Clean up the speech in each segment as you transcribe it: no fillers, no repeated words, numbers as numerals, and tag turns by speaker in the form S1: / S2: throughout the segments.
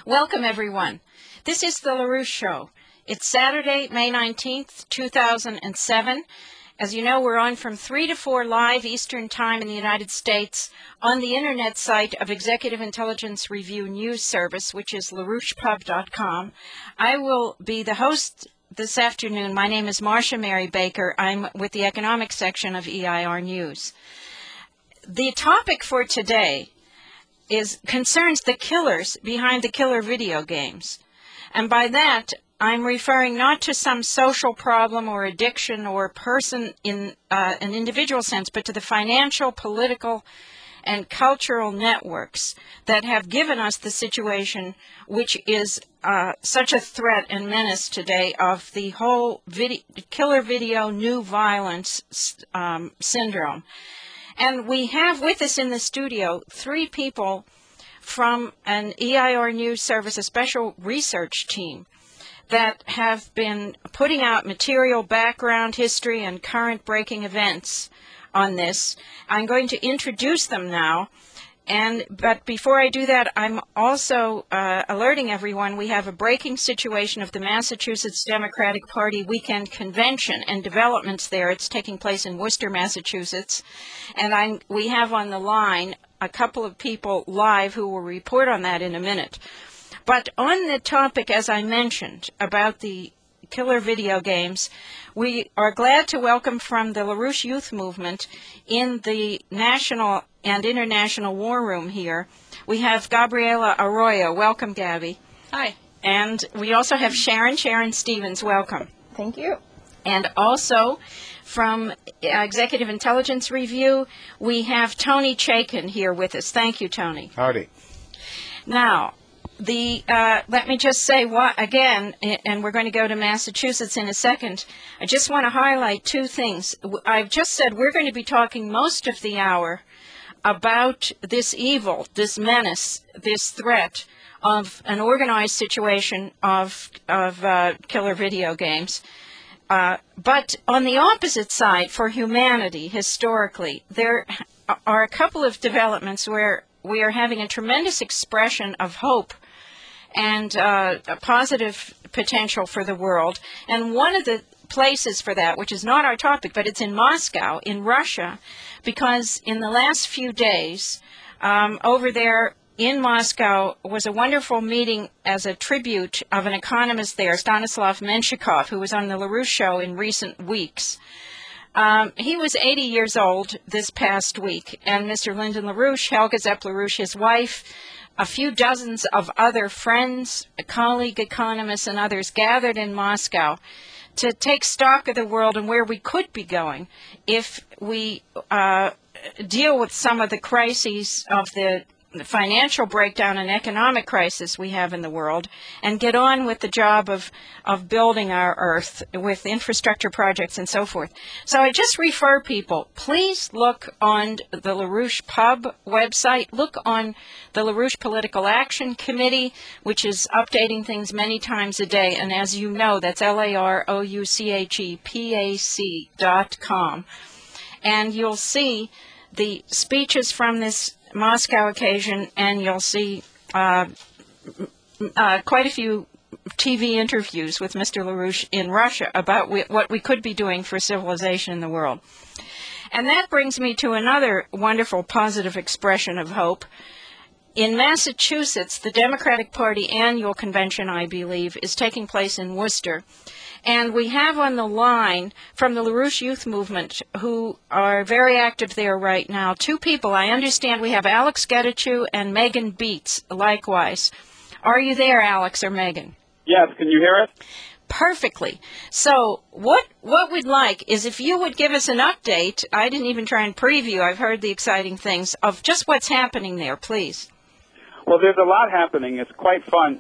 S1: Welcome, everyone. This is The LaRouche Show. It's Saturday, May 19th, 2007. As you know, we're on from 3 to 4 live Eastern Time in the United States on the internet site of Executive Intelligence Review News Service, which is LaRouchePub.com. I will be the host this afternoon. My name is Marcia Mary Baker. I'm with the economics section of EIR News. The topic for today concerns the killers behind the killer video games. And by that, I'm referring not to some social problem or addiction or person in an individual sense, but to the financial, political, and cultural networks that have given us the situation which is such a threat and menace today of the whole killer video new violence syndrome. And we have with us in the studio 3 people from an EIR News Service, a special research team that have been putting out material, background, history, and current breaking events on this. I'm going to introduce them now. But before I do that, I'm also alerting everyone we have a breaking situation of the Massachusetts Democratic Party weekend convention and developments there. It's taking place in Worcester, Massachusetts. And we have on the line a couple of people live who will report on that in a minute. But on the topic, as I mentioned, about the killer video games, we are glad to welcome from the LaRouche Youth Movement in the national and international war room here. We have Gabriela Arroyo. Welcome, Gabby.
S2: Hi.
S1: And we also have Sharon Stevens. Welcome.
S2: Thank you.
S1: And also from Executive Intelligence Review, we have Tony Chaikin here with us. Thank you, Tony.
S3: Howdy.
S1: Now, let me just say again, and we're going to go to Massachusetts in a second. I just want to highlight 2 things. I've just said we're going to be talking most of the hour about this evil, this menace, this threat of an organized situation of killer video games. But on the opposite side, for humanity, historically, there are a couple of developments where we are having a tremendous expression of hope and a positive potential for the world. And one of the places for that, which is not our topic, but it's in Moscow, in Russia, because in the last few days, over there in Moscow was a wonderful meeting as a tribute of an economist there, Stanislav Menshikov, who was on the LaRouche Show in recent weeks. He was 80 years old this past week, and Mr. Lyndon LaRouche, Helga Zepp LaRouche, his wife, a few dozens of other friends, colleague economists, and others gathered in Moscow to take stock of the world and where we could be going if we deal with some of the crises of the financial breakdown and economic crisis we have in the world and get on with the job of building our earth with infrastructure projects and so forth. So I just refer people, please look on the LaRouche Pub website, look on the LaRouche Political Action Committee, which is updating things many times a day, and as you know, that's LaRouchePAC.com. And you'll see the speeches from this Moscow occasion, and you'll see quite a few TV interviews with Mr. LaRouche in Russia about what we could be doing for civilization in the world. And that brings me to another wonderful positive expression of hope. In Massachusetts, the Democratic Party annual convention, I believe, is taking place in Worcester. And we have on the line from the LaRouche Youth Movement, who are very active there right now, 2 people. I understand we have Alex Getachew and Megan Beats, likewise. Are you there, Alex or Megan?
S4: Yes, can you hear us?
S1: Perfectly. So what we'd like is if you would give us an update. I didn't even try and preview. I've heard the exciting things of just what's happening there, please.
S4: Well, there's a lot happening. It's quite fun.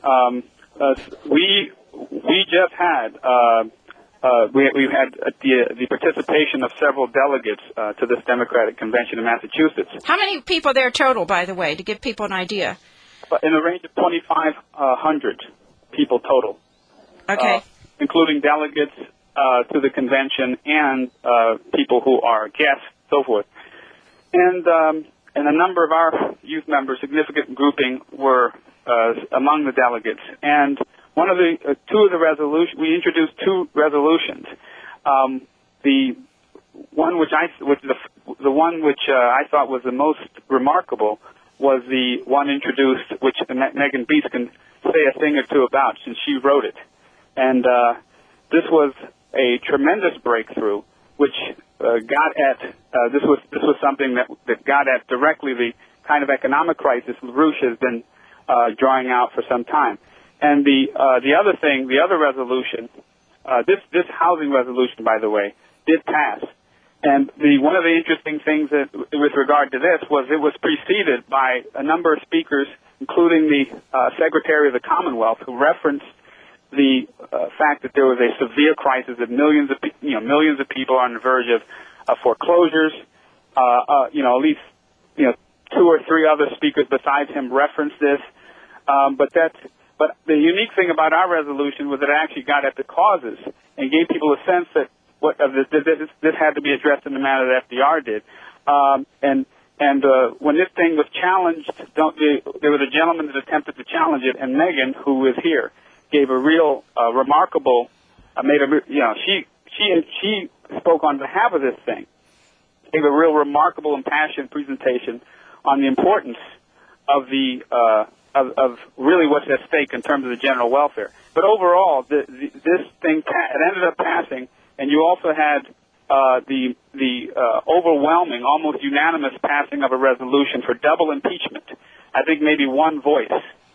S4: We just had we've had the participation of several delegates to this Democratic convention in Massachusetts.
S1: How many people there total, by the way, to give people an idea?
S4: In the range of 2,500 people total.
S1: Okay.
S4: Including delegates to the convention and people who are guests, so forth. And a number of our youth members, significant grouping, were among the delegates, and one of the we introduced two resolutions. The one which I thought was the most remarkable was the one introduced, which Megan Beast can say a thing or two about, since she wrote it. And this was a tremendous breakthrough, which got at this was something that got at directly the kind of economic crisis LaRouche has been drawing out for some time. And the other resolution, this housing resolution, by the way, did pass. And one of the interesting things with regard to this was it was preceded by a number of speakers, including the Secretary of the Commonwealth, who referenced the fact that there was a severe crisis, that millions of people are on the verge of foreclosures. At least two or three other speakers besides him referenced this. But the unique thing about our resolution was that it actually got at the causes and gave people a sense that this had to be addressed in the manner that FDR did. And when this thing was challenged, there was a gentleman that attempted to challenge it, and Megan, who is here, gave a real remarkable. She spoke on behalf of this thing. Gave a real remarkable, impassioned presentation on the importance of of really what's at stake in terms of the general welfare. But overall, this thing it ended up passing. And you also had the overwhelming, almost unanimous passing of a resolution for double impeachment. I think maybe one voice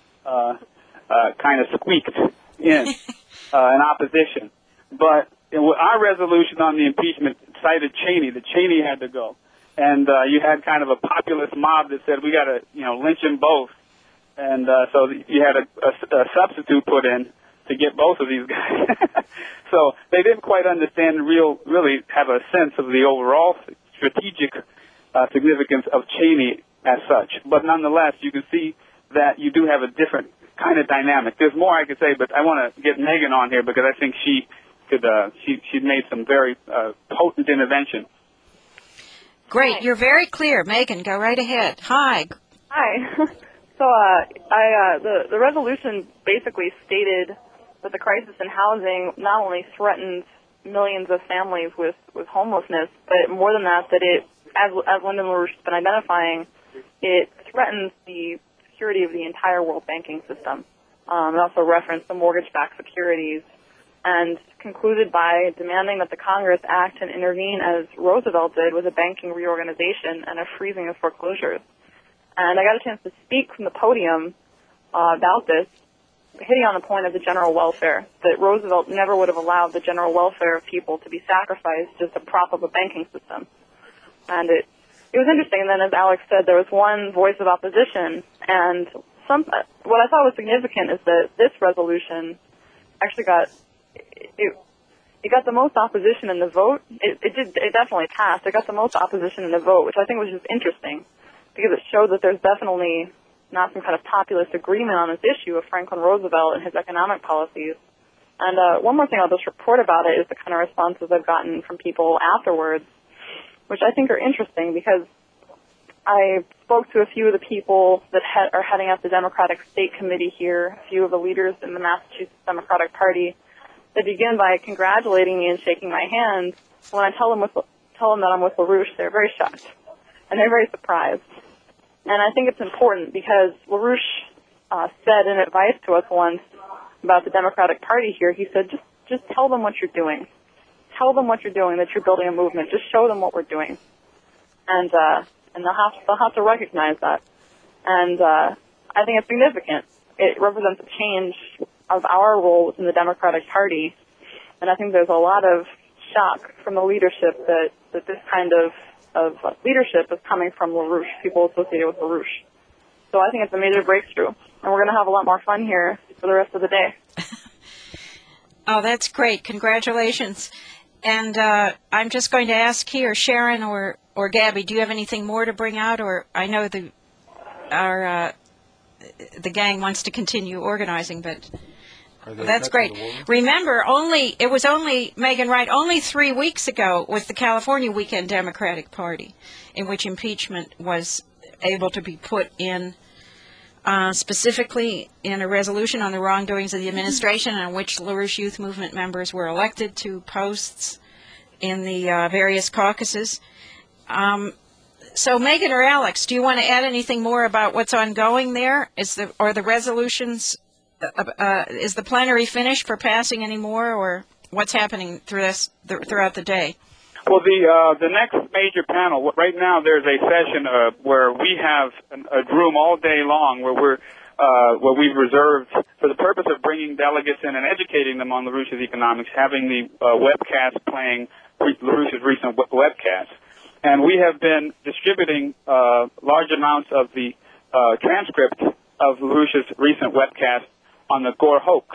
S4: kind of squeaked in opposition. But our resolution on the impeachment cited Cheney, that Cheney had to go. And you had kind of a populist mob that said, we got to lynch them both. And so you had a substitute put in to get both of these guys. So they didn't quite understand and really have a sense of the overall strategic significance of Cheney as such. But nonetheless, you can see that you do have a different kind of dynamic. There's more I could say, but I want to get Megan on here because I think she made some very potent intervention.
S1: Great.
S2: Hi.
S1: You're very clear. Megan, go right ahead. Hi.
S2: Hi. So the resolution basically stated that the crisis in housing not only threatens millions of families with homelessness, but more than that, that it, as Lyndon LaRouche has been identifying, it threatens the security of the entire world banking system. It also referenced the mortgage-backed securities and concluded by demanding that the Congress act and intervene as Roosevelt did with a banking reorganization and a freezing of foreclosures. And I got a chance to speak from the podium about this, hitting on the point of the general welfare, that Roosevelt never would have allowed the general welfare of people to be sacrificed just to prop up a banking system. And it was interesting. And then, as Alex said, there was one voice of opposition. And what I thought was significant is that this resolution actually got the most opposition in the vote. It definitely passed. It got the most opposition in the vote, which I think was just interesting, because it showed that there's definitely not some kind of populist agreement on this issue of Franklin Roosevelt and his economic policies. And one more thing I'll just report about it is the kind of responses I've gotten from people afterwards, which I think are interesting, because I spoke to a few of the people that are heading up the Democratic State Committee here, a few of the leaders in the Massachusetts Democratic Party. They begin by congratulating me and shaking my hand. When I tell them that I'm with LaRouche, they're very shocked, and they're very surprised. And I think it's important because LaRouche said in advice to us once about the Democratic Party here, he said, just tell them what you're doing. Tell them what you're doing, that you're building a movement. Just show them what we're doing. And they'll have to recognize that. And I think it's significant. It represents a change of our role within the Democratic Party. And I think there's a lot of shock from the leadership that this kind of leadership is coming from LaRouche, people associated with LaRouche. So I think it's a major breakthrough, and we're going to have a lot more fun here for the rest of the day.
S1: Oh, that's great. Congratulations. And I'm just going to ask here, Sharon or Gabby, do you have anything more to bring out? Or I know the gang wants to continue organizing, but that's great. Remember, it was only, Megan Wright, only 3 weeks ago was the California Weekend Democratic Party, in which impeachment was able to be put in specifically in a resolution on the wrongdoings of the administration on which LaRouche Youth Movement members were elected to posts in the various caucuses. So Megan or Alex, do you want to add anything more about what's ongoing there? Is the resolutions, is the plenary finished for passing any more, or what's happening throughout the day?
S4: Well, the next major panel, right now there's a session where we have a room all day long where we've reserved for the purpose of bringing delegates in and educating them on LaRouche's economics, having the webcast playing LaRouche's recent webcast. And we have been distributing large amounts of the transcript of LaRouche's recent webcast on the Gore hoax.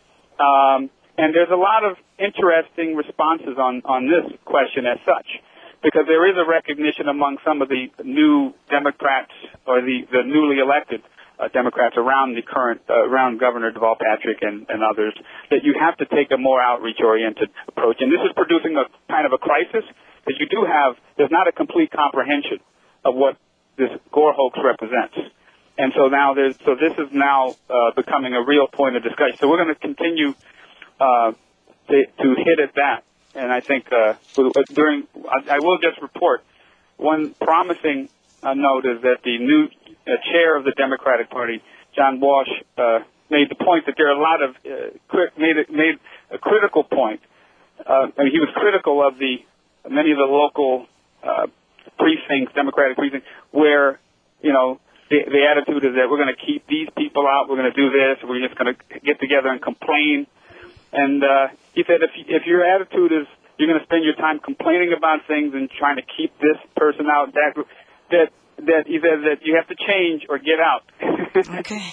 S4: And there's a lot of interesting responses on this question as such, because there is a recognition among some of the new Democrats or the newly elected Democrats around the current, around Governor Deval Patrick and others, that you have to take a more outreach-oriented approach. And this is producing a kind of a crisis, because you do have, there's not a complete comprehension of what this Gore hoax represents. And so now this is now becoming a real point of discussion. So we're going to continue to hit at that. And I think I will just report one promising note is that the new chair of the Democratic Party, John Walsh, made the point that there are a lot of made a critical point. He was critical of many of the local precincts, Democratic precincts, where the attitude is that we're going to keep these people out, we're going to do this, we're just going to get together and complain. And he said if your attitude is you're going to spend your time complaining about things and trying to keep this person out, that he says that you have to change or get out.
S1: Okay.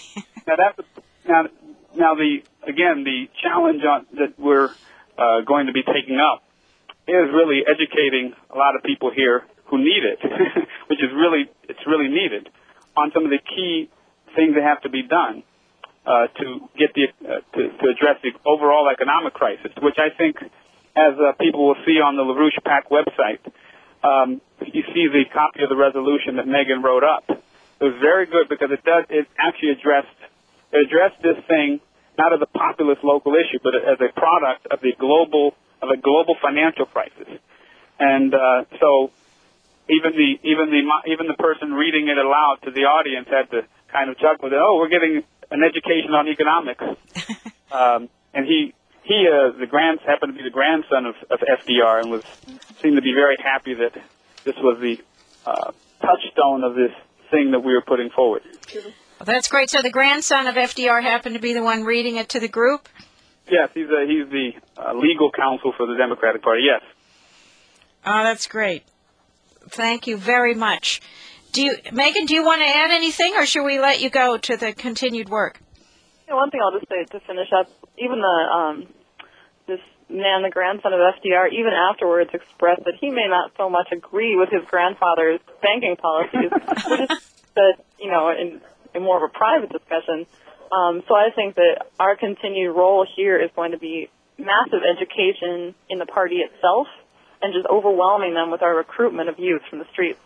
S4: Now the challenge that we're going to be taking up is really educating a lot of people here who need it, which is really needed, on some of the key things that have to be done to get to address the overall economic crisis, which I think, as people will see on the LaRouche PAC website, you see the copy of the resolution that Megan wrote up. It was very good because it actually addressed this thing not as a populist local issue, but as a product of a global financial crisis. And so even the person reading it aloud to the audience had to kind of chuckle that, we're getting an education on economics. And he happened to be the grandson of FDR and seemed to be very happy that this was the touchstone of this thing that we were putting forward.
S1: Well, that's great. So the grandson of FDR happened to be the one reading it to the group?
S4: Yes, he's the legal counsel for the Democratic Party, yes.
S1: Oh, that's great. Thank you very much. Megan, do you want to add anything, or should we let you go to the continued work?
S2: One thing I'll just say to finish up, even this man, the grandson of FDR, even afterwards expressed that he may not so much agree with his grandfather's banking policies, but just that, in more of a private discussion. So I think that our continued role here is going to be massive education in the party itself and just overwhelming them with our recruitment of youth from the streets.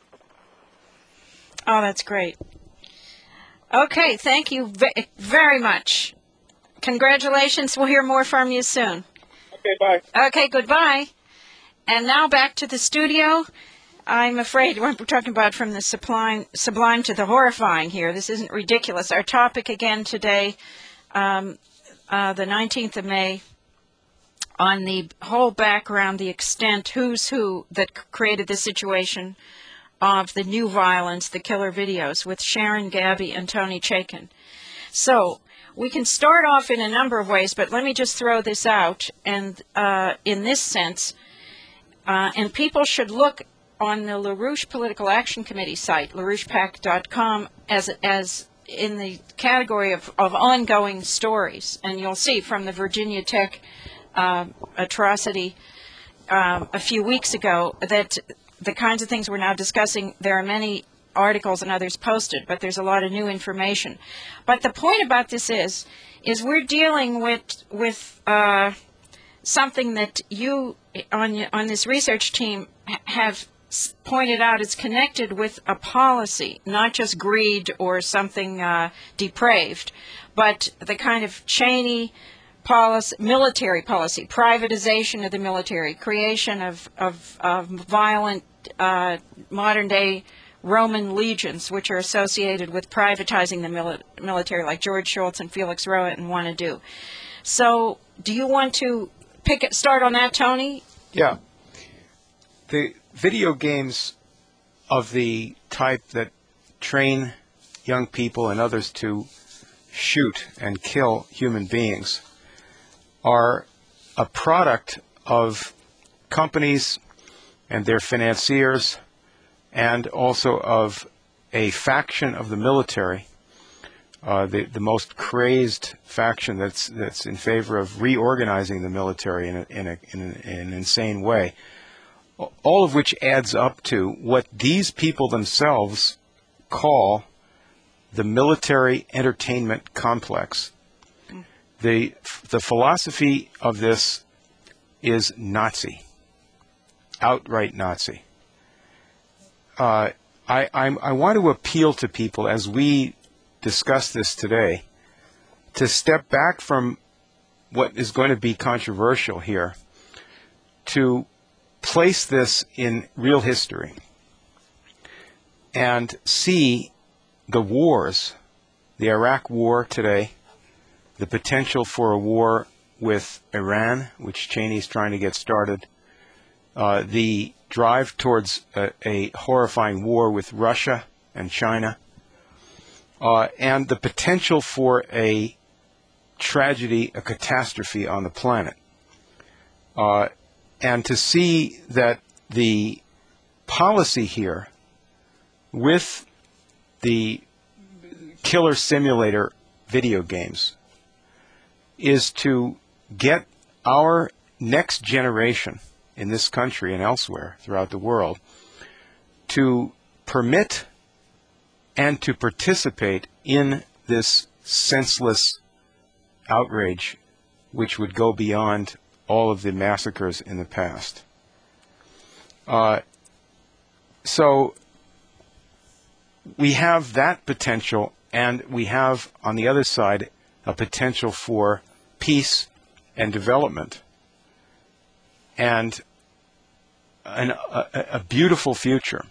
S1: Oh, that's great. Okay, thank you very much. Congratulations. We'll hear more from you soon.
S4: Okay, bye.
S1: Okay, goodbye. And now back to the studio. I'm afraid we're talking about from the sublime to the horrifying here. This isn't ridiculous. Our topic again today, the 19th of May, on the whole background, the extent, who's who that created this situation of the new violence, the killer videos, with Sharon Gabby and Tony Chaikin. So we can start off in a number of ways, but let me just throw this out. And in this sense, and people should look on the LaRouche Political Action Committee site, LaRouchePAC.com, as in the category of ongoing stories. And you'll see from the Virginia Tech atrocity a few weeks ago that the kinds of things we're now discussing, there are many articles and others posted, but there's a lot of new information. But the point about this is we're dealing with something that you on this research team have pointed out it's connected with a policy, not just greed or something depraved, but the kind of Cheney policy, military policy, privatization of the military, creation of violent modern-day Roman legions, which are associated with privatizing the military, like George Shultz and Felix Rohatyn want to do. So, do you want to start on that, Tony?
S3: Yeah. The video games of the type that train young people and others to shoot and kill human beings are a product of companies and their financiers, and also of a faction of the military, the most crazed faction that's in favor of reorganizing the military in an insane way. All of which adds up to what these people themselves call the military entertainment complex. The philosophy of this is Nazi, outright Nazi. I want to appeal to people as we discuss this today to step back from what is going to be controversial here, to place this in real history and see the wars, the Iraq War today, the potential for a war with Iran, which Cheney's trying to get started, the drive towards a horrifying war with Russia and China, and the potential for a tragedy, a catastrophe on the planet. And to see that the policy here with the killer simulator video games is to get our next generation in this country and elsewhere throughout the world to permit and to participate in this senseless outrage which would go beyond all of the massacres in the past. So we have that potential, and we have on the other side a potential for peace and development and a beautiful future.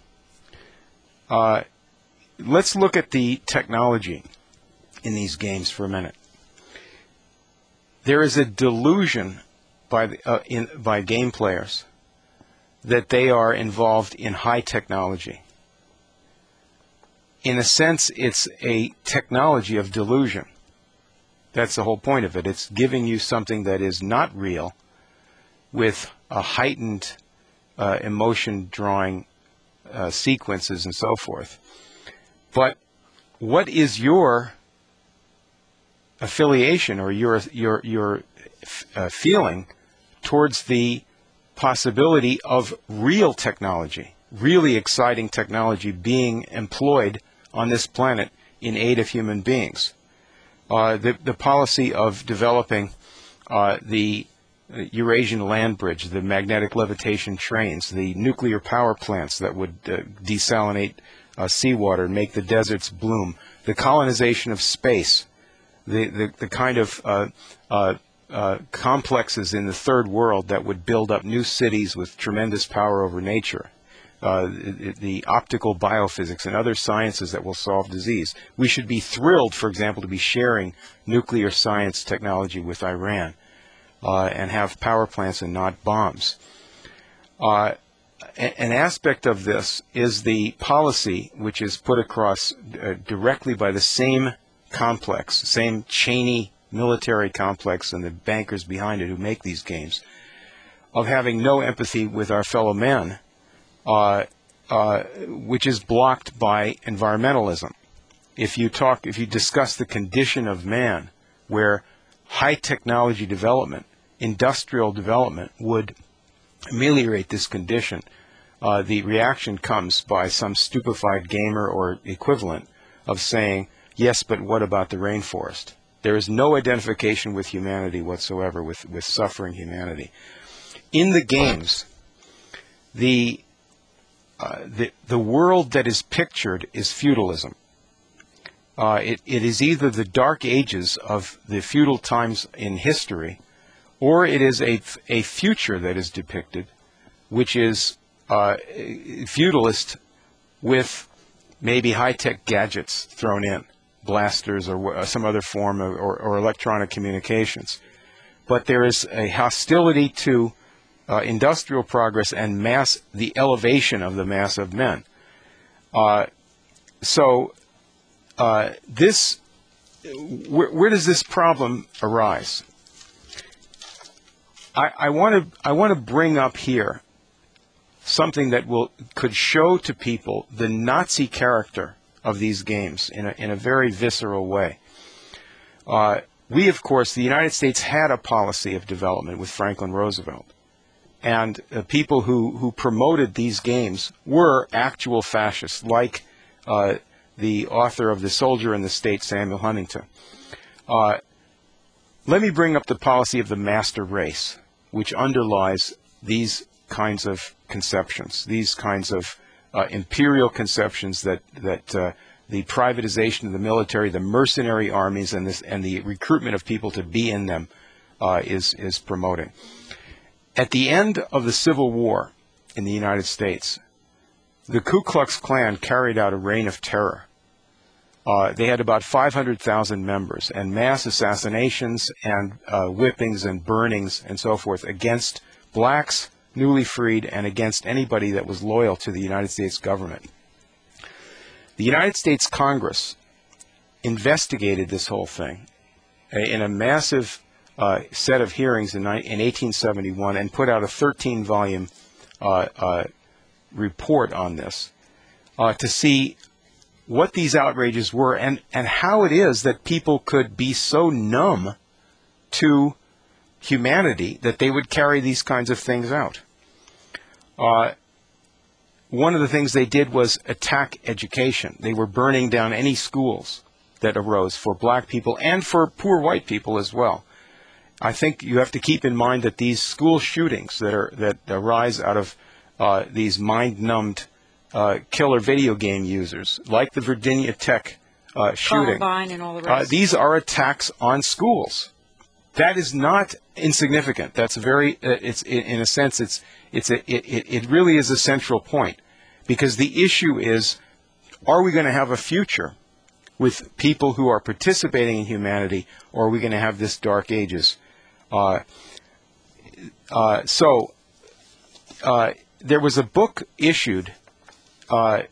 S3: Let's look at the technology in these games for a minute. There is a delusion by game players that they are involved in high technology. In a sense, it's a technology of delusion. That's the whole point of it. It's giving you something that is not real with a heightened emotion-drawing sequences and so forth. But what is your affiliation or your feeling towards the possibility of real technology, really exciting technology being employed on this planet in aid of human beings? The policy of developing the Eurasian land bridge, the magnetic levitation trains, the nuclear power plants that would desalinate seawater and make the deserts bloom, the colonization of space, the kind of complexes in the third world that would build up new cities with tremendous power over nature, the optical biophysics and other sciences that will solve disease. We should be thrilled, for example, to be sharing nuclear science technology with Iran and have power plants and not bombs. An aspect of this is the policy which is put across directly by the same complex, same Cheney military complex and the bankers behind it who make these games, of having no empathy with our fellow men, which is blocked by environmentalism. If you discuss the condition of man, where high technology development, industrial development would ameliorate this condition, the reaction comes by some stupefied gamer or equivalent of saying, yes, but what about the rainforest? There is no identification with humanity whatsoever, with suffering humanity. In the games, the the world that is pictured is feudalism. It is either the dark ages of the feudal times in history, or it is a future that is depicted, which is feudalist with maybe high-tech gadgets thrown in, blasters or some other form of, or electronic communications. But there is a hostility to industrial progress and the elevation of the mass of men. Where does this problem arise? I want to bring up here something that could show to people the Nazi character of these games in a very visceral way. We, of course, the United States had a policy of development with Franklin Roosevelt. And people who promoted these games were actual fascists, like the author of The Soldier and the State, Samuel Huntington. Let me bring up the policy of the master race, which underlies these kinds of conceptions, these kinds of imperial conceptions that the privatization of the military, the mercenary armies, and the recruitment of people to be in them is promoting. At the end of the Civil War in the United States, the Ku Klux Klan carried out a reign of terror. They had about 500,000 members, and mass assassinations and whippings and burnings and so forth against blacks, newly freed, and against anybody that was loyal to the United States government. The United States Congress investigated this whole thing in a massive set of hearings in 1871 and put out a 13-volume report on this to see what these outrages were and how it is that people could be so numb to humanity that they would carry these kinds of things out. One of the things they did was attack education. They were burning down any schools that arose for black people and for poor white people as well. I think you have to keep in mind that these school shootings that arise out of these mind-numbed killer video game users, like the Virginia Tech shooting,
S1: Columbine and all the rest.
S3: these are attacks on schools. That is not insignificant. That's very. It's in a sense. It really is a central point, because the issue is: are we going to have a future with people who are participating in humanity, or are we going to have this dark ages? There was a book issued in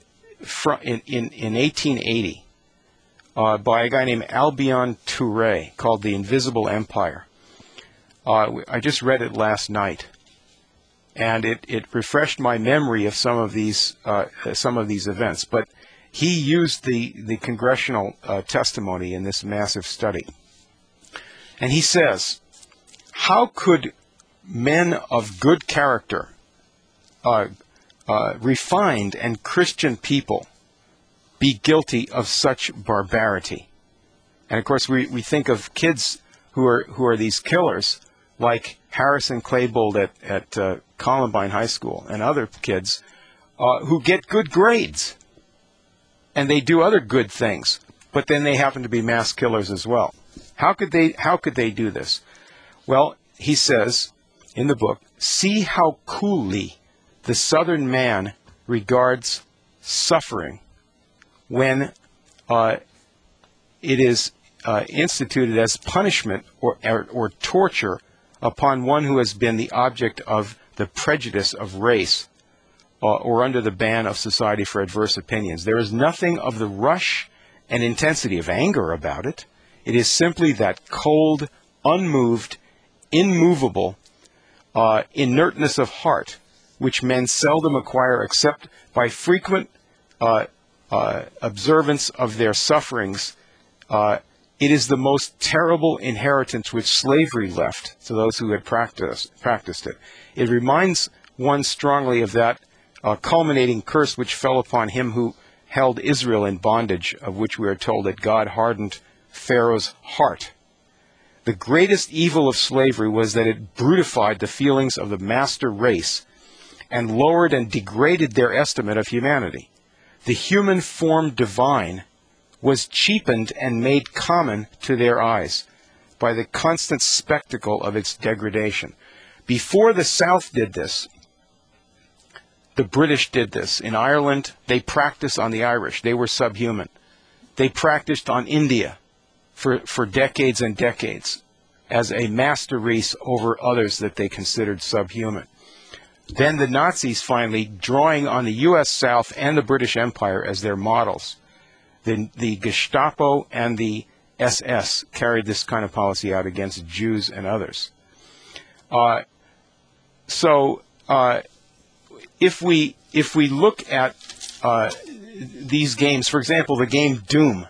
S3: 1880 by a guy named Albion Touré called The Invisible Empire. I just read it last night, and it refreshed my memory of some of these events. But he used the congressional testimony in this massive study, and he says, how could men of good character, refined and Christian people, be guilty of such barbarity? And of course, we think of kids who are these killers, like Harrison Klebold at Columbine High School, and other kids who get good grades, and they do other good things, but then they happen to be mass killers as well. How could they do this? Well, he says in the book, see how coolly the Southern man regards suffering when it is instituted as punishment or torture upon one who has been the object of the prejudice of race or under the ban of Society for Adverse Opinions. There is nothing of the rush and intensity of anger about it. It is simply that cold, unmoved, immovable inertness of heart, which men seldom acquire except by frequent observance of their sufferings. It is the most terrible inheritance which slavery left to those who had practiced it. It reminds one strongly of that culminating curse which fell upon him who held Israel in bondage, of which we are told that God hardened Pharaoh's heart. The greatest evil of slavery was that it brutified the feelings of the master race and lowered and degraded their estimate of humanity. The human form divine was cheapened and made common to their eyes by the constant spectacle of its degradation. Before the South did this, the British did this. In Ireland, they practiced on the Irish. They were subhuman. They practiced on India for decades and decades as a master race over others that they considered subhuman. Then the Nazis finally, drawing on the U.S. South and the British Empire as their models, the Gestapo and the SS carried this kind of policy out against Jews and others. If we look at these games, for example, the game Doom,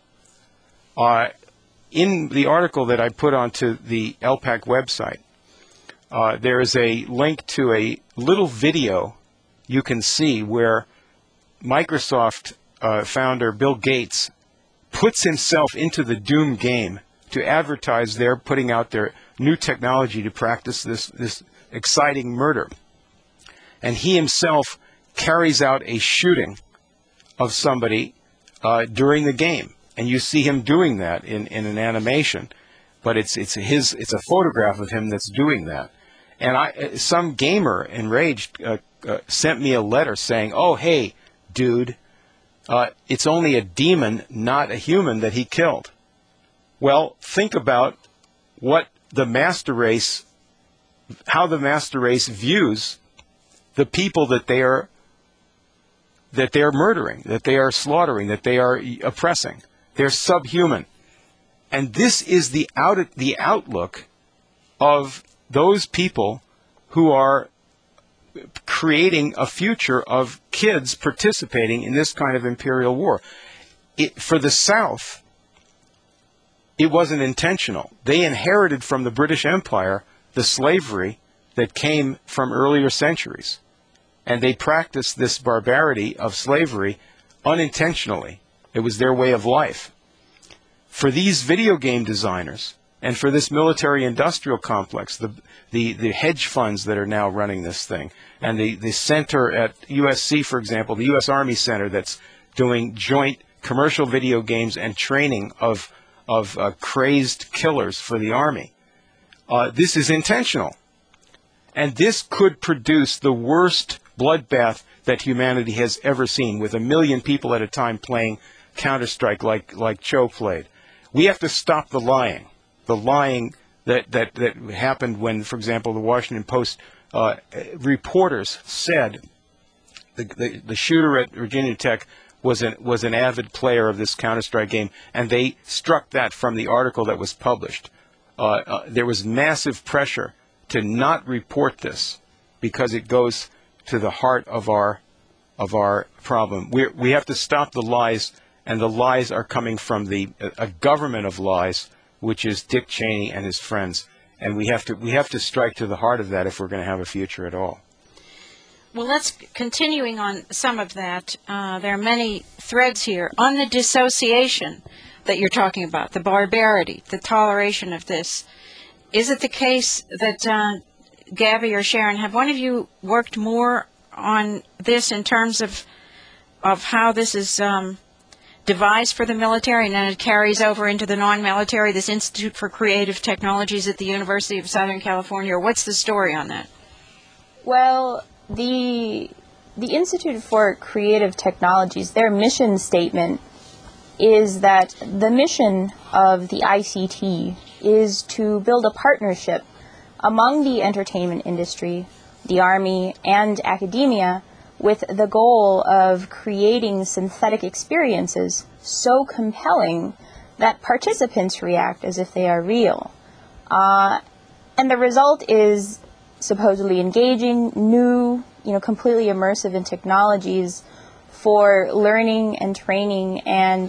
S3: in the article that I put onto the LPAC website, there is a link to a little video you can see where Microsoft founder Bill Gates puts himself into the Doom game to advertise they're putting out their new technology to practice this exciting murder. And he himself carries out a shooting of somebody during the game. And you see him doing that in an animation, but it's a photograph of him that's doing that. And some gamer enraged sent me a letter saying, "Oh, hey, dude, it's only a demon, not a human that he killed." Well, think about what the master race, how the master race views the people that they are murdering, that they are slaughtering, that they are oppressing. They're subhuman. And this is the outlook of those people who are creating a future of kids participating in this kind of imperial war. For the South, it wasn't intentional. They inherited from the British Empire the slavery that came from earlier centuries. And they practiced this barbarity of slavery unintentionally. It was their way of life. For these video game designers and for this military-industrial complex, the hedge funds that are now running this thing, and the center at USC, for example, the U.S. Army Center that's doing joint commercial video games and training of crazed killers for the Army, this is intentional. And this could produce the worst bloodbath that humanity has ever seen, with 1 million people at a time playing Counter-Strike like Cho played. We have to stop the lying that happened when, for example, the Washington Post reporters said the shooter at Virginia Tech was an avid player of this Counter-Strike game, and they struck that from the article that was published. There was massive pressure to not report this because it goes to the heart of our problem. We have to stop the lies, and the lies are coming from a government of lies, which is Dick Cheney and his friends. And we have to strike to the heart of that if we're going to have a future at all.
S1: Well, let's continuing on some of that. There are many threads here on the dissociation that you're talking about, the barbarity, the toleration of this. Is it the case that Gabby or Sharon, have one of you worked more on this in terms of how this is devised for the military and then it carries over into the non-military, this Institute for Creative Technologies at the University of Southern California, or what's the story on that?
S5: Well, the Institute for Creative Technologies, their mission statement is that the mission of the ICT is to build a partnership among the entertainment industry, the Army, and academia with the goal of creating synthetic experiences so compelling that participants react as if they are real. And the result is supposedly engaging, new, completely immersive in technologies for learning and training and,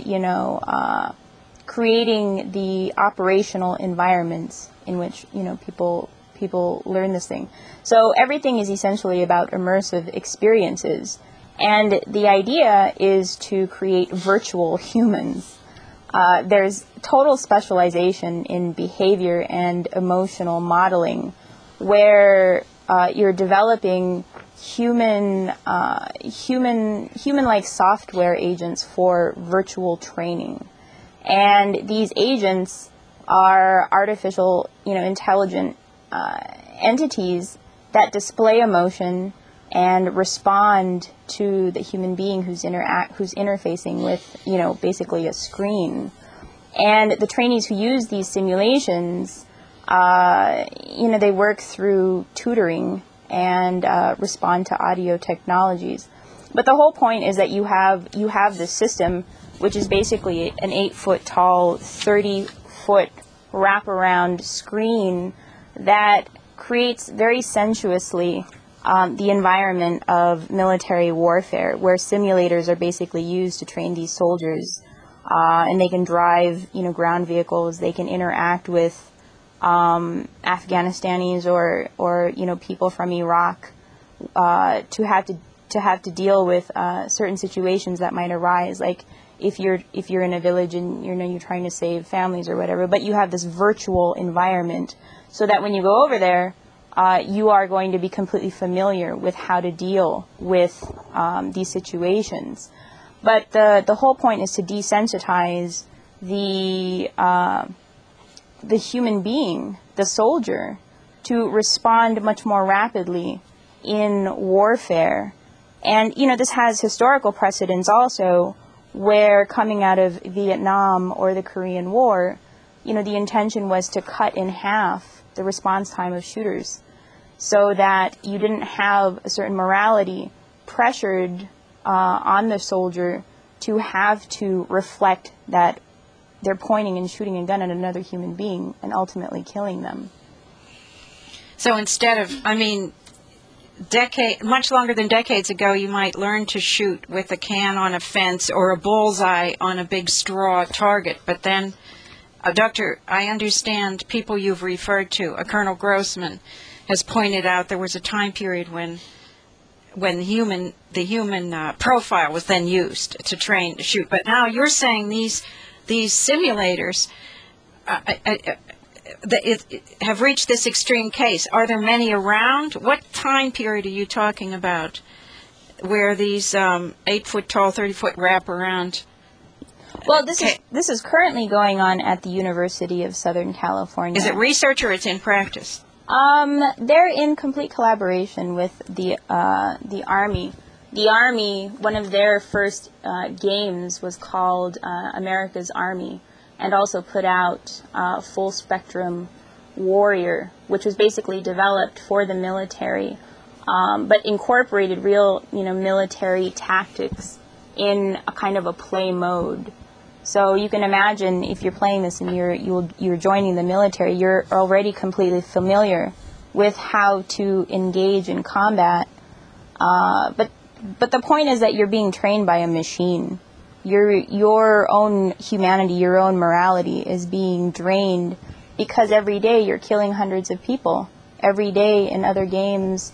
S5: creating the operational environments in which, people learn this thing. So everything is essentially about immersive experiences. And the idea is to create virtual humans. There's total specialization in behavior and emotional modeling where you're developing human-like software agents for virtual training. And these agents are artificial, intelligent entities that display emotion and respond to the human being who's interfacing with, basically a screen. And the trainees who use these simulations, they work through tutoring and respond to audio technologies. But the whole point is that you have this system, which is basically an 8-foot tall, 30-foot wraparound screen that creates very sensuously the environment of military warfare, where simulators are basically used to train these soldiers, and they can drive, ground vehicles. They can interact with Afghanistanis or people from Iraq to have to deal with certain situations that might arise, like if you're in a village and you're trying to save families or whatever. But you have this virtual environment, so that when you go over there, you are going to be completely familiar with how to deal with these situations. But the whole point is to desensitize the human being, the soldier, to respond much more rapidly in warfare. And, this has historical precedents also, where coming out of Vietnam or the Korean War, the intention was to cut in half the response time of shooters, so that you didn't have a certain morality pressured on the soldier to have to reflect that they're pointing and shooting a gun at another human being and ultimately killing them.
S1: So instead of, much longer than decades ago, you might learn to shoot with a can on a fence or a bullseye on a big straw target. But then, Doctor, I understand people you've referred to, Colonel Grossman, has pointed out there was a time period when the human profile was then used to train to shoot. But now you're saying these simulators have reached this extreme case. Are there many around? What time period are you talking about where these 8-foot tall, 30-foot wraparound?
S5: Well, this is currently going on at the University of Southern California.
S1: Is it research or it's in practice?
S5: They're in complete collaboration with the Army. The Army, one of their first games was called America's Army, and also put out Full Spectrum Warrior, which was basically developed for the military, but incorporated real, military tactics in a kind of a play mode. So you can imagine if you're playing this and you're joining the military, you're already completely familiar with how to engage in combat. But the point is that you're being trained by a machine. Your own humanity, your own morality is being drained, because every day you're killing hundreds of people. Every day in other games,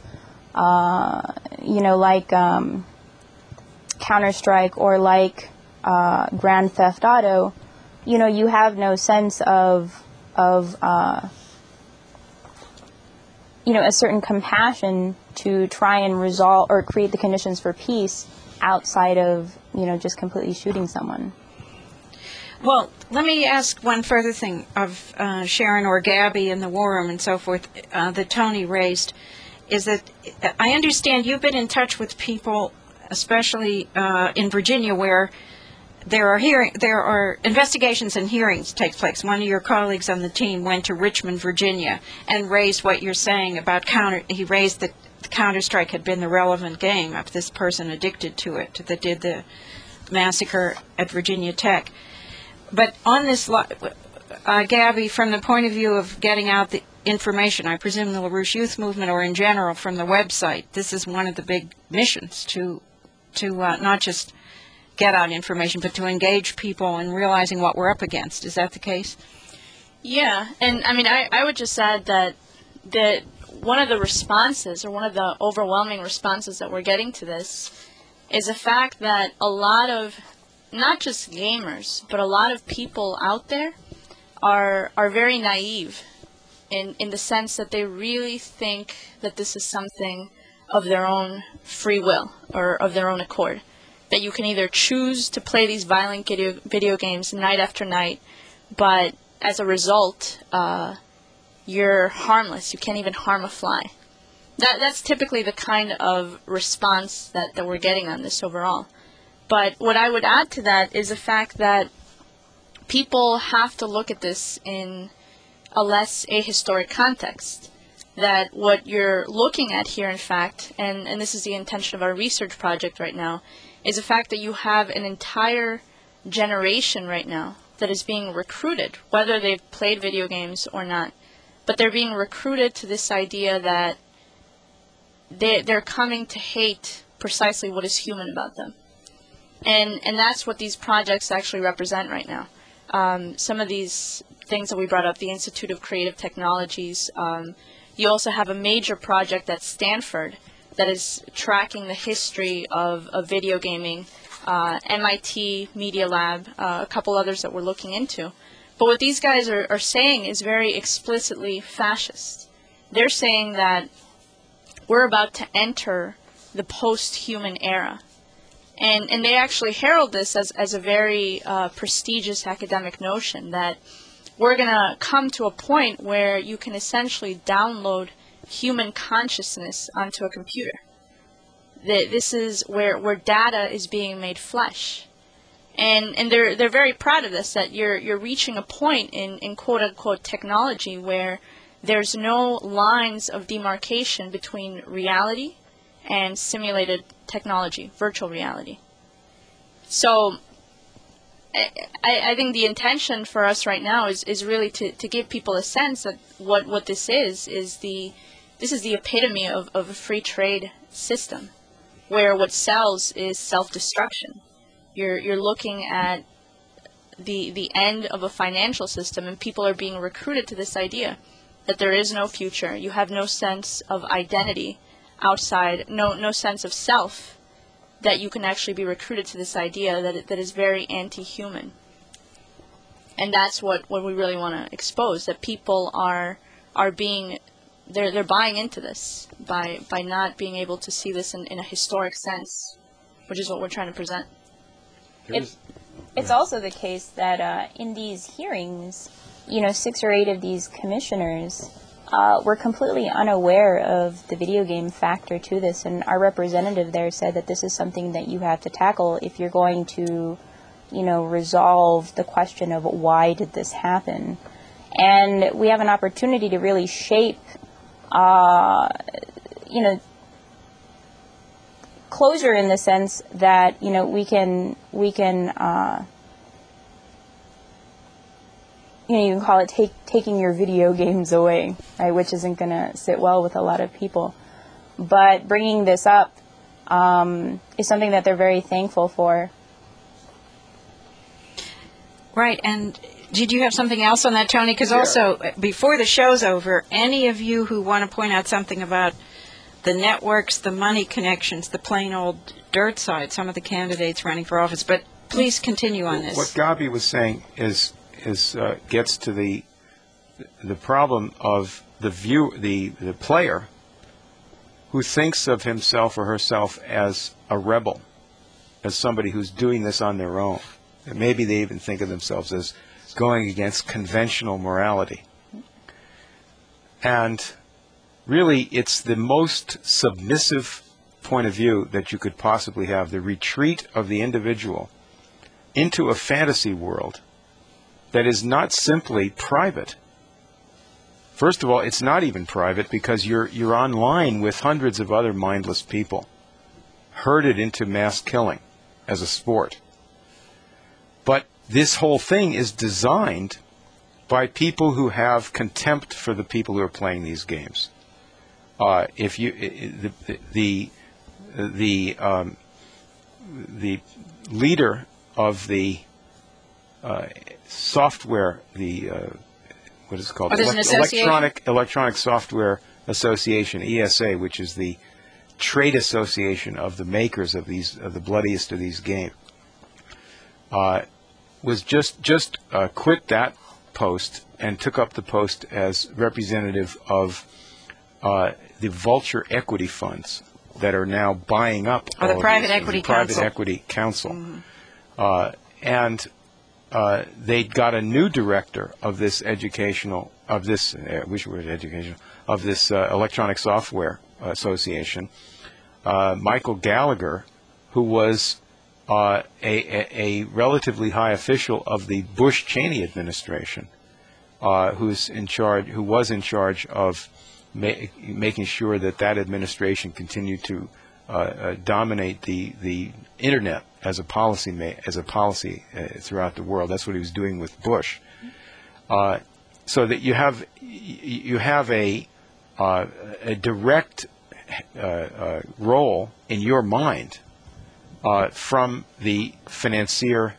S5: like Counter-Strike or like Grand Theft Auto, you have no sense of a certain compassion to try and resolve or create the conditions for peace outside of, just completely shooting someone.
S1: Well, let me ask one further thing of Sharon or Gabby in the War Room and so forth that Tony raised, is that I understand you've been in touch with people, especially in Virginia, where there are investigations and hearings take place. One of your colleagues on the team went to Richmond, Virginia, and raised what you're saying about he raised that Counter-Strike had been the relevant game of this person addicted to it that did the massacre at Virginia Tech. But on this, Gabby, from the point of view of getting out the information, I presume the LaRouche Youth Movement or in general from the website, this is one of the big missions to not just get out information, but to engage people in realizing what we're up against. Is that the case?
S6: Yeah, and I would just add that one of the responses, or one of the overwhelming responses that we're getting to this, is the fact that a lot of, not just gamers, but a lot of people out there are very naive in the sense that they really think that this is something of their own free will or of their own accord. That you can either choose to play these violent video games night after night, but as a result, you're harmless. You can't even harm a fly. That's typically the kind of response that we're getting on this overall. But what I would add to that is the fact that people have to look at this in a less ahistoric context. That what you're looking at here, in fact, and this is the intention of our research project right now, is the fact that you have an entire generation right now that is being recruited, whether they've played video games or not. But they're being recruited to this idea that they're coming to hate precisely what is human about them. And that's what these projects actually represent right now. Some of these things that we brought up, the Institute of Creative Technologies, you also have a major project at Stanford that is tracking the history of video gaming, MIT Media Lab, a couple others that we're looking into. But what these guys are saying is very explicitly fascist. They're saying that we're about to enter the post-human era. And they actually herald this as a very prestigious academic notion that we're going to come to a point where you can essentially download human consciousness onto a computer. This is where data is being made flesh. And they're very proud of this, that you're reaching a point in quote-unquote technology where there's no lines of demarcation between reality and simulated technology, virtual reality. So I think the intention for us right now is really to give people a sense that what this is the epitome of a free trade system, where what sells is self-destruction. You're looking at the end of a financial system, and people are being recruited to this idea that there is no future. You have no sense of identity outside, no sense of self, that you can actually be recruited to this idea that is very anti-human. And that's what we really want to expose, that people are being, they're buying into this by not being able to see this in a historic sense, which is what we're trying to present.
S5: It's also the case that in these hearings, 6 or 8 of these commissioners were completely unaware of the video game factor to this, and our representative there said that this is something that you have to tackle if you're going to, resolve the question of why did this happen. And we have an opportunity to really shape, closure in the sense that, we can you can call it taking your video games away, right, which isn't going to sit well with a lot of people. But bringing this up is something that they're very thankful for.
S1: Right, and did you have something else on that, Tony? Because also, before the show's over, any of you who want to point out something about the networks, the money connections, the plain old dirt side, some of the candidates running for office, but please continue on this.
S3: What Gabi was saying is gets to the problem of the player who thinks of himself or herself as a rebel, as somebody who's doing this on their own. And maybe they even think of themselves as going against conventional morality. And really, it's the most submissive point of view that you could possibly have, the retreat of the individual into a fantasy world that is not simply private. First of all, it's not even private because you're online with hundreds of other mindless people, herded into mass killing as a sport. But this whole thing is designed by people who have contempt for the people who are playing these games. If you the leader of the software, what is it called? Electronic Software Association, ESA, which is the trade association of the makers of the bloodiest of these games, was just quit that post and took up the post as representative of the vulture equity funds, that are now buying up
S1: Oh, the
S3: all of
S1: Private
S3: these things,
S1: Equity
S3: the Private
S1: Council.
S3: Equity Council. And they got a new director of this Electronic Software Association, Michael Gallagher, who was a relatively high official of the Bush-Cheney administration, who was in charge of making sure that administration continued to dominate the internet as a policy throughout the world. That's what he was doing with Bush. So that you have a direct role in your mind from the financier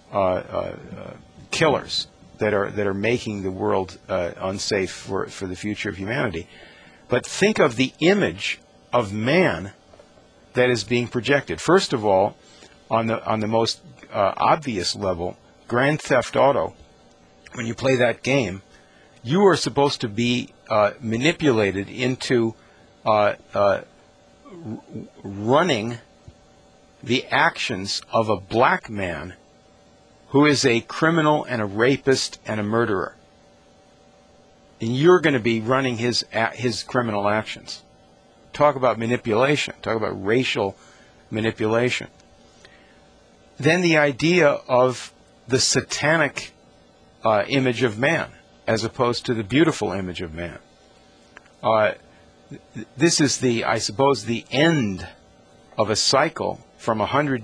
S3: killers that are making the world unsafe for the future of humanity. But think of the image of man that is being projected. First of all, on the most obvious level, Grand Theft Auto. When you play that game, you are supposed to be manipulated into running the actions of a black man who is a criminal and a rapist and a murderer. And you're going to be running his criminal actions. Talk about manipulation. Talk about racial manipulation. Then the idea of the satanic image of man as opposed to the beautiful image of man. This is I suppose, the end of a cycle from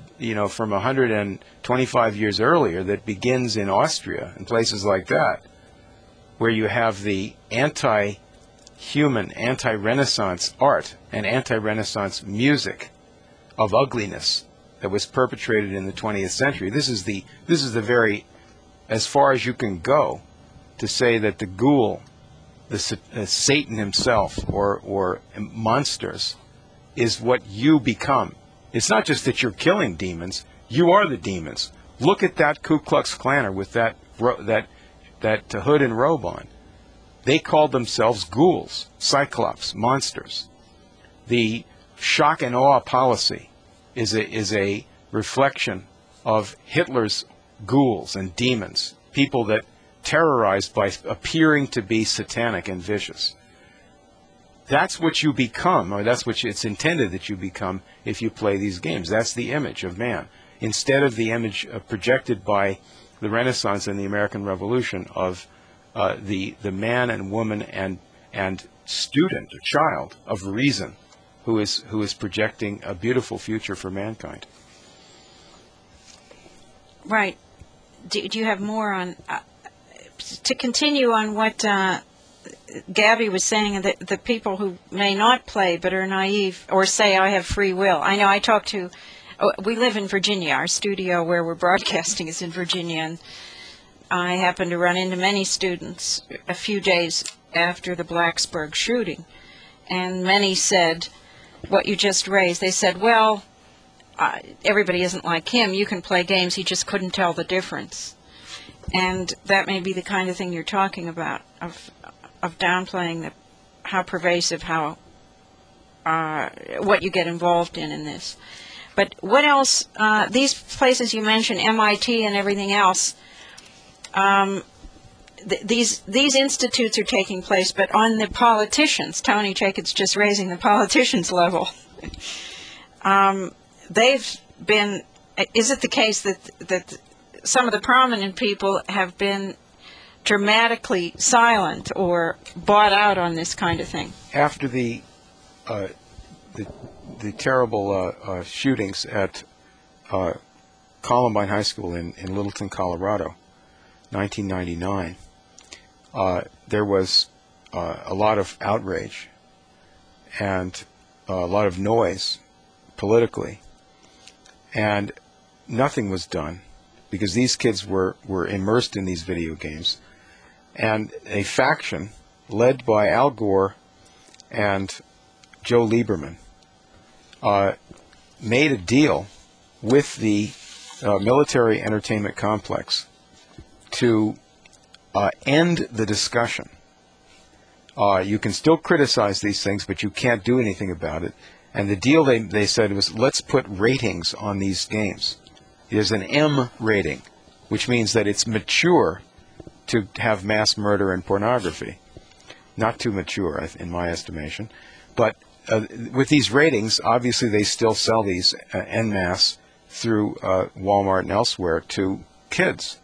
S3: 125 years earlier that begins in Austria and places like that, where you have the anti-human, anti-Renaissance art and anti-Renaissance music of ugliness that was perpetrated in the 20th century. This is the very, as far as you can go, to say that the ghoul, Satan himself, or monsters, is what you become. It's not just that you're killing demons; you are the demons. Look at that Ku Klux Klaner with that hood and robe on. They called themselves ghouls, cyclops, monsters. The shock and awe policy is a reflection of Hitler's ghouls and demons, people that terrorized by appearing to be satanic and vicious. That's what you become, or that's what it's intended that you become if you play these games. That's the image of man, instead of the image projected by the Renaissance and the American Revolution of the man and woman and student, or child of reason, who is projecting a beautiful future for mankind.
S1: Right. Do you have more on to continue on what Gabby was saying, that the people who may not play but are naive or say I have free will? I know I talked to. We live in Virginia. Our studio where we're broadcasting is in Virginia, and I happened to run into many students a few days after the Blacksburg shooting, and many said what you just raised. They said, well, everybody isn't like him. You can play games. He just couldn't tell the difference. And that may be the kind of thing you're talking about, of downplaying how pervasive, what you get involved in this. But what else? These places you mentioned, MIT and everything else, these institutes are taking place, but on the politicians, Tony Jacobs just raising the politicians' level. They've been. Is it the case that some of the prominent people have been dramatically silent or bought out on this kind of thing?
S3: After the terrible shootings at Columbine High School in Littleton, Colorado, 1999, there was a lot of outrage and a lot of noise politically, and nothing was done because these kids were immersed in these video games, and a faction led by Al Gore and Joe Lieberman made a deal with the military entertainment complex to end the discussion. You can still criticize these things, but you can't do anything about it. And the deal they said was, let's put ratings on these games. There's an M rating, which means that it's mature to have mass murder and pornography. Not too mature, in my estimation. But with these ratings, obviously they still sell these en masse through Walmart and elsewhere to kids.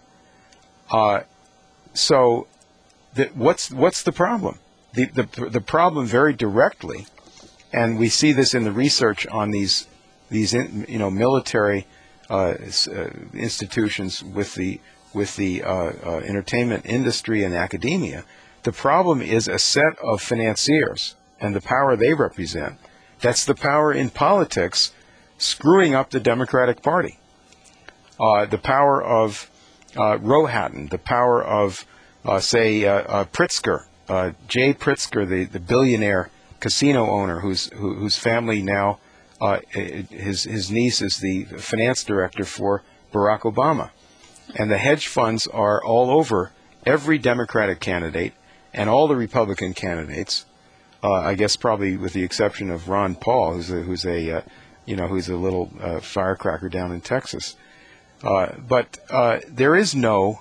S3: So what's the problem? The problem very directly, and we see this in the research on these military institutions with the entertainment industry and academia. The problem is a set of financiers and the power they represent. That's the power in politics screwing up the Democratic Party. The power of Rohatyn, the power of, Pritzker, Jay Pritzker, the billionaire casino owner whose family now, his niece is the finance director for Barack Obama. And the hedge funds are all over every Democratic candidate and all the Republican candidates. I guess probably with the exception of Ron Paul, who's a little firecracker down in Texas. But there is no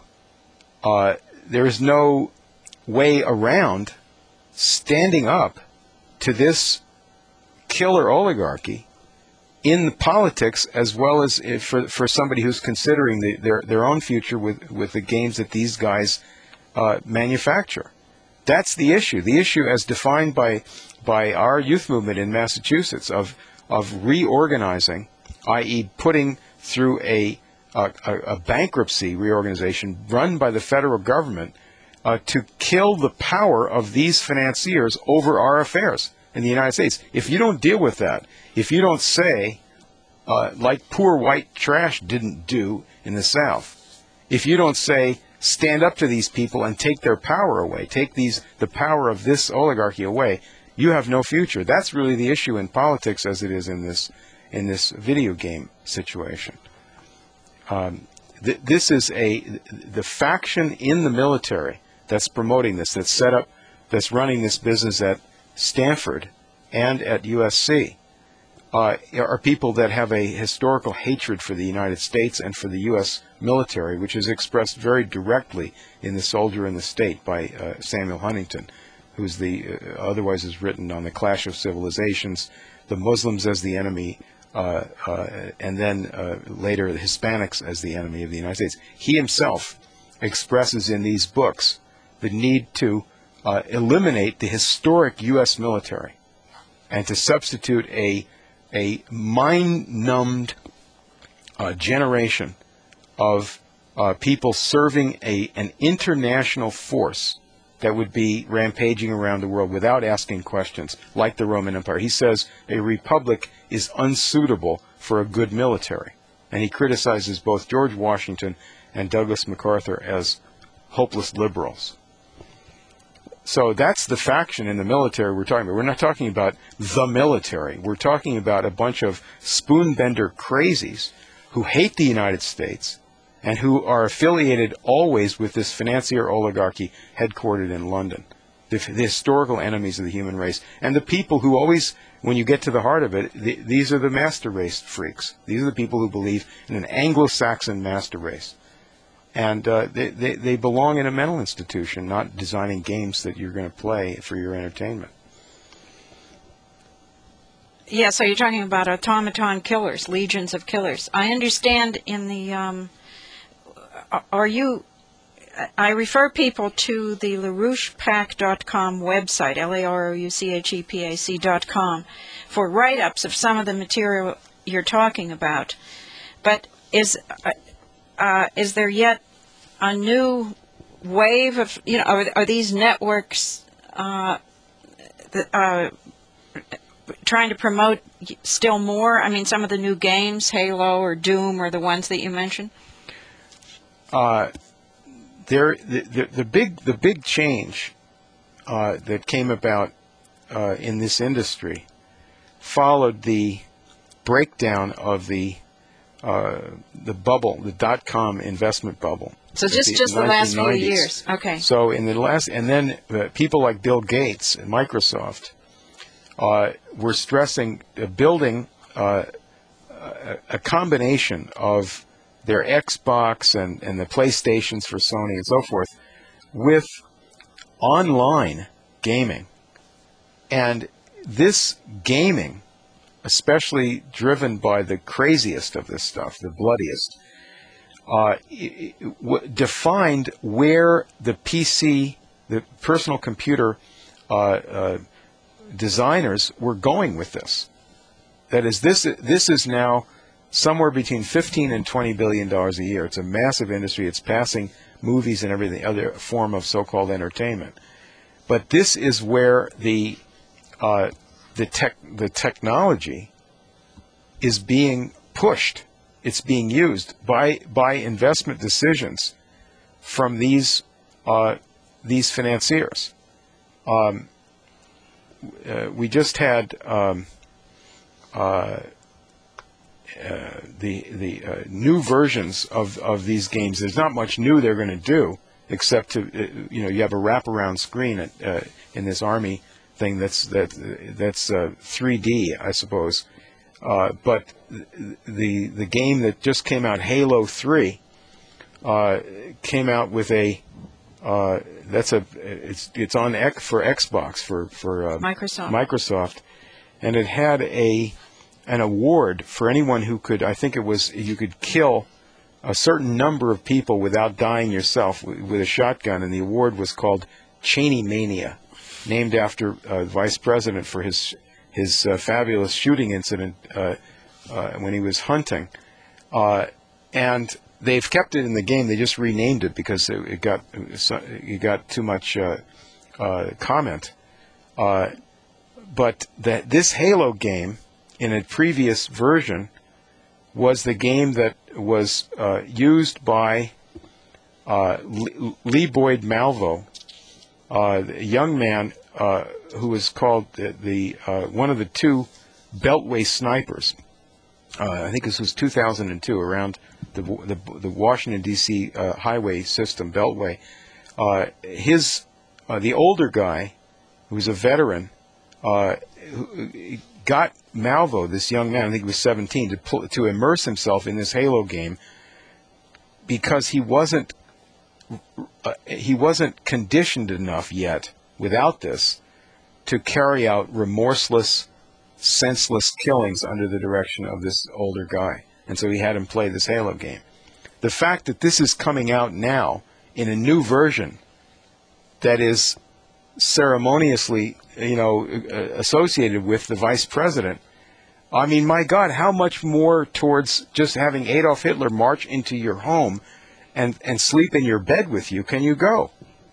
S3: way around standing up to this killer oligarchy in politics, as well as for somebody who's considering their own future with the games that these guys manufacture. That's the issue. The issue, as defined by our youth movement in Massachusetts, of reorganizing, i.e., putting through a bankruptcy reorganization run by the federal government to kill the power of these financiers over our affairs in the United States. If you don't deal with that, if you don't say, like poor white trash didn't do in the South, if you don't say, stand up to these people and take their power away, take the power of this oligarchy away, you have no future. That's really the issue in politics as it is in this video game situation. This is the faction in the military that's promoting this, that's set up, that's running this business at Stanford and at USC, are people that have a historical hatred for the United States and for the U.S. military, which is expressed very directly in The Soldier and the State by Samuel Huntington, who's otherwise is written on the Clash of Civilizations, the Muslims as the enemy, and then later the Hispanics as the enemy of the United States. He himself expresses in these books the need to eliminate the historic U.S. military and to substitute a mind-numbed generation of people serving an international force that would be rampaging around the world without asking questions, like the Roman Empire. He says a republic is unsuitable for a good military. And he criticizes both George Washington and Douglas MacArthur as hopeless liberals. So that's the faction in the military we're talking about. We're not talking about the military. We're talking about a bunch of spoon-bender crazies who hate the United States and who are affiliated always with this financier oligarchy headquartered in London, the historical enemies of the human race, and the people who always, when you get to the heart of it, these are the master race freaks. These are the people who believe in an Anglo-Saxon master race. And they belong in a mental institution, not designing games that you're going to play for your entertainment.
S1: Yeah, so you're talking about automaton killers, legions of killers. I understand in the... I refer people to the LaRouchePAC.com website, LaRouchePAC.com, for write-ups of some of the material you're talking about. But is there yet a new wave of, are these networks trying to promote still more? I mean, some of the new games, Halo or Doom, or the ones that you mentioned?
S3: The big change that came about in this industry followed the breakdown of the bubble, the .com investment bubble.
S1: So just the last few years. Okay.
S3: So in the last, and then people like Bill Gates and Microsoft were stressing building a combination of their Xbox and the PlayStations for Sony and so forth with online gaming. And this gaming, especially driven by the craziest of this stuff, the bloodiest, defined where the PC, the personal computer designers were going with this. That is, this is now somewhere between $15 and $20 billion a year. It's a massive industry. It's passing movies and everything, other form of so-called entertainment. But this is where the technology is being pushed. It's being used by investment decisions from these financiers. We just had the new versions of these games. There's not much new they're going to do, except to you have a wraparound screen in this Army thing that's 3D, I suppose. But the game that just came out, Halo 3, came out with it's on for Xbox for Microsoft, and it had an award for anyone who could. I think it was you could kill a certain number of people without dying yourself with a shotgun, and the award was called Cheney Mania, named after Vice President for his fabulous shooting incident when he was hunting. And they've kept it in the game. They just renamed it because it got too much comment. But this Halo game, in a previous version, was the game that was used by Lee Boyd Malvo, a young man who was called one of the two Beltway snipers. I think this was 2002, around the Washington D.C. highway system, Beltway. The older guy, who was a veteran, who got Malvo, this young man, I think he was 17, to immerse himself in this Halo game because he wasn't conditioned enough yet without this to carry out remorseless, senseless killings under the direction of this older guy. And so he had him play this Halo game. The fact that this is coming out now in a new version that is ceremoniously, associated with the vice president, I mean, my God, how much more towards just having Adolf Hitler march into your home and sleep in your bed with you can you go?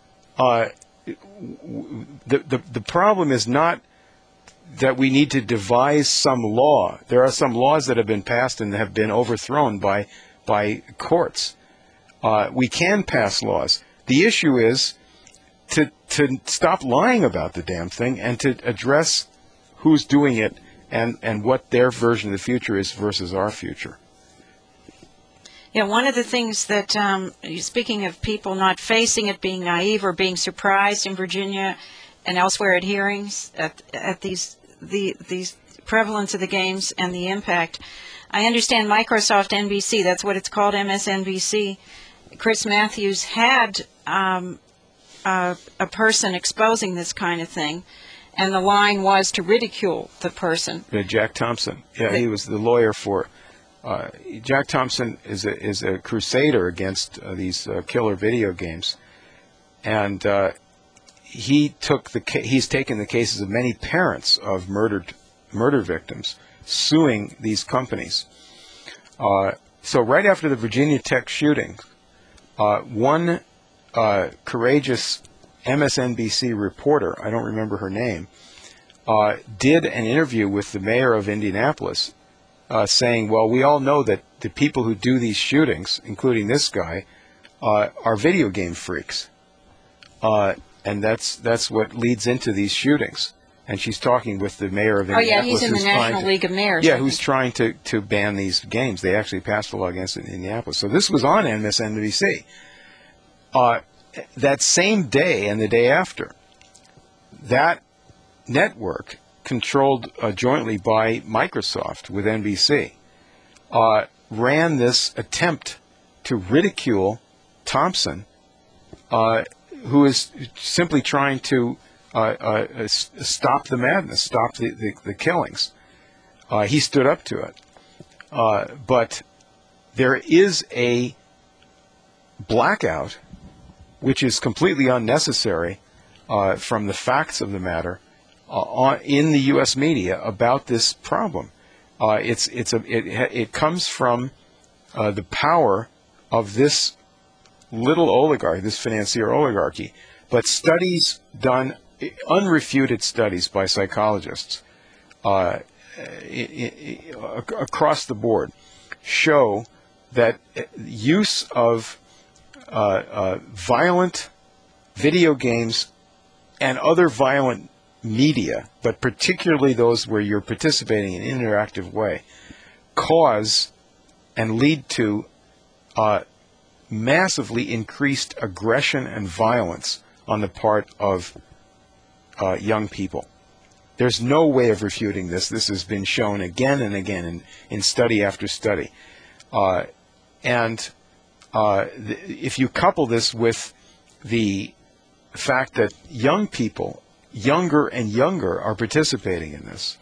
S3: The problem is not that we need to devise some law. There are some laws that have been passed and have been overthrown by courts. We can pass laws. The issue is to stop lying about the damn thing and to address who's doing it and what their version of the future is versus our future.
S1: Yeah, one of the things that, speaking of people not facing it, being naive or being surprised in Virginia and elsewhere at hearings at these prevalence of the games and the impact, I understand Microsoft NBC, that's what it's called, MSNBC, Chris Matthews had a person exposing this kind of thing, and the line was to ridicule the person.
S3: Jack Thompson. Yeah, he was the lawyer for. Jack Thompson is a crusader against these killer video games, and he's taken the cases of many parents of murder victims suing these companies. So right after the Virginia Tech shooting, one courageous MSNBC reporter, I don't remember her name, did an interview with the mayor of Indianapolis, saying, well, we all know that the people who do these shootings, including this guy, are video game freaks. And that's what leads into these shootings. And she's talking with the mayor of Indianapolis.
S1: Oh, yeah, he's in the National League of Mayors.
S3: Yeah, who's trying to ban these games. They actually passed a law against it in Indianapolis. So this was on MSNBC. That same day and the day after, that network controlled jointly by Microsoft with NBC, ran this attempt to ridicule Thompson, who is simply trying to stop the madness, stop the killings. He stood up to it. But there is a blackout, which is completely unnecessary from the facts of the matter in the U.S. media about this problem. It comes from the power of this little oligarchy, this financier oligarchy. But studies done, unrefuted studies by psychologists across the board, show that use of violent video games and other violent media, but particularly those where you're participating in an interactive way, cause and lead to massively increased aggression and violence on the part of young people. There's no way of refuting this. This has been shown again and again in study after study. If you couple this with the fact that young people, younger and younger, are participating in this,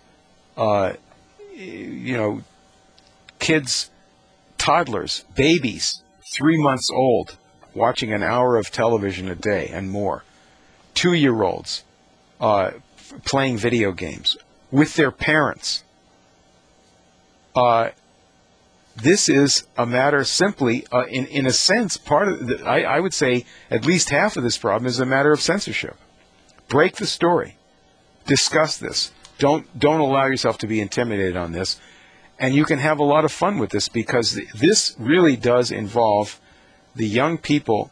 S3: kids, toddlers, babies, 3 months old, watching an hour of television a day and more, 2-year-olds playing video games with their parents. This is a matter simply, in a sense, part of I would say at least half of this problem is a matter of censorship. Break the story. Discuss this. Don't allow yourself to be intimidated on this. And you can have a lot of fun with this, because this really does involve the young people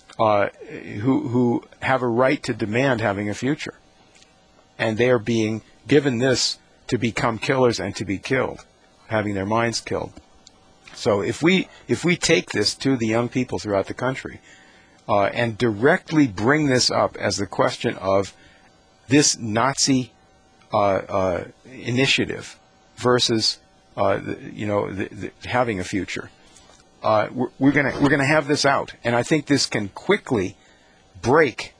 S3: who have a right to demand having a future. And they are being given this to become killers and to be killed, having their minds killed. So if we take this to the young people throughout the country and directly bring this up as the question of this Nazi initiative versus having a future, we're gonna have this out, and I think this can quickly break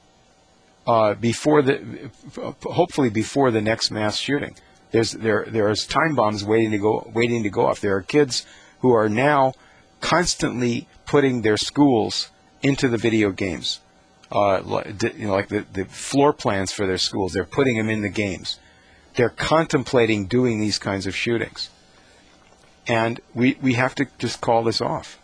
S3: hopefully before the next mass shooting. There's time bombs waiting to go off. There are kids who are now constantly putting their schools into the video games, like the floor plans for their schools. They're putting them in the games. They're contemplating doing these kinds of shootings, and we have to just call this off.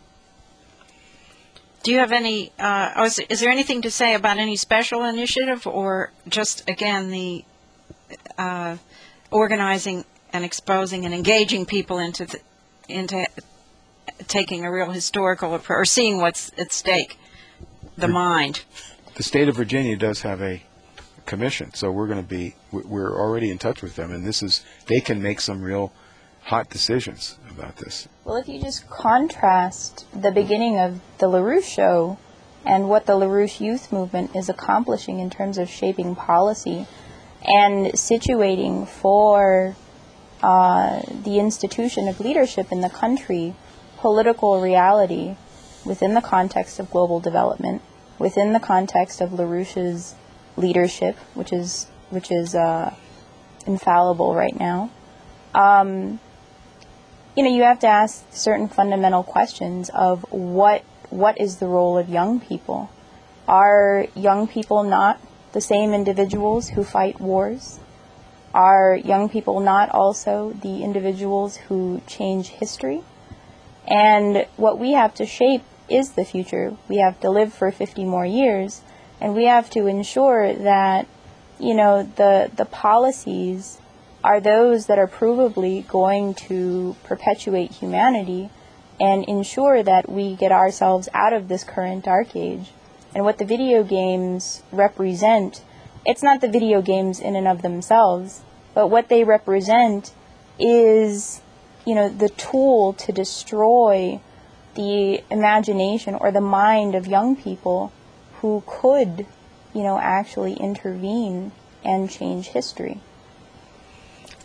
S1: Do you have any, is there anything to say about any special initiative, or just, again, the organizing and exposing and engaging people into taking a real historical approach, or seeing what's at stake, the mind?
S3: The state of Virginia does have a commission, so we're already in touch with them, and they can make some real hot decisions about this.
S5: Well, if you just contrast the beginning of the LaRouche Show and what the LaRouche Youth Movement is accomplishing in terms of shaping policy and situating for the institution of leadership in the country, political reality within the context of global development, within the context of LaRouche's leadership, which is infallible right now, you have to ask certain fundamental questions of what is the role of young people? Are young people not the same individuals who fight wars? Are young people not also the individuals who change history? And what we have to shape is the future. We have to live for 50 more years, and we have to ensure that, the policies are those that are provably going to perpetuate humanity and ensure that we get ourselves out of this current dark age. And what the video games represent, it's not the video games in and of themselves, but what they represent is, the tool to destroy the imagination or the mind of young people who could, actually intervene and change history.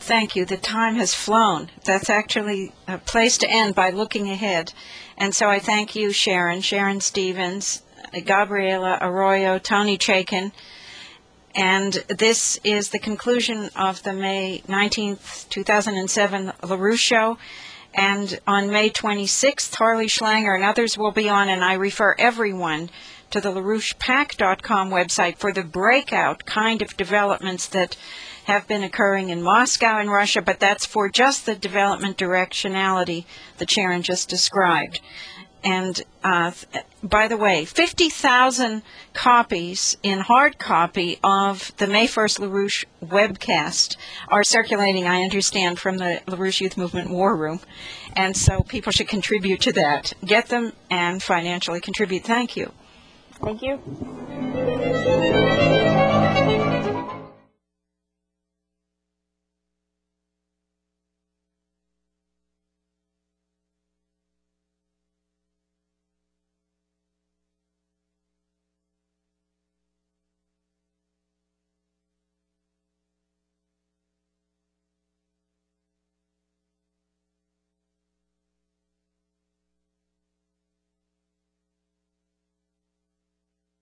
S1: Thank you. The time has flown. That's actually a place to end by looking ahead. And so I thank you, Sharon Stevens, Gabriela Arroyo, Tony Chaikin. And this is the conclusion of the May 19th, 2007 LaRouche Show. And on May 26th, Harley Schlanger and others will be on, and I refer everyone to the LaRouchePAC.com website for the breakout kind of developments that have been occurring in Moscow and Russia, but that's for just the development directionality that Sharon just described. And by the way, 50,000 copies in hard copy of the May 1st LaRouche webcast are circulating, I understand, from the LaRouche Youth Movement War Room. And so people should contribute to that. Get them and financially contribute. Thank you.
S5: Thank you.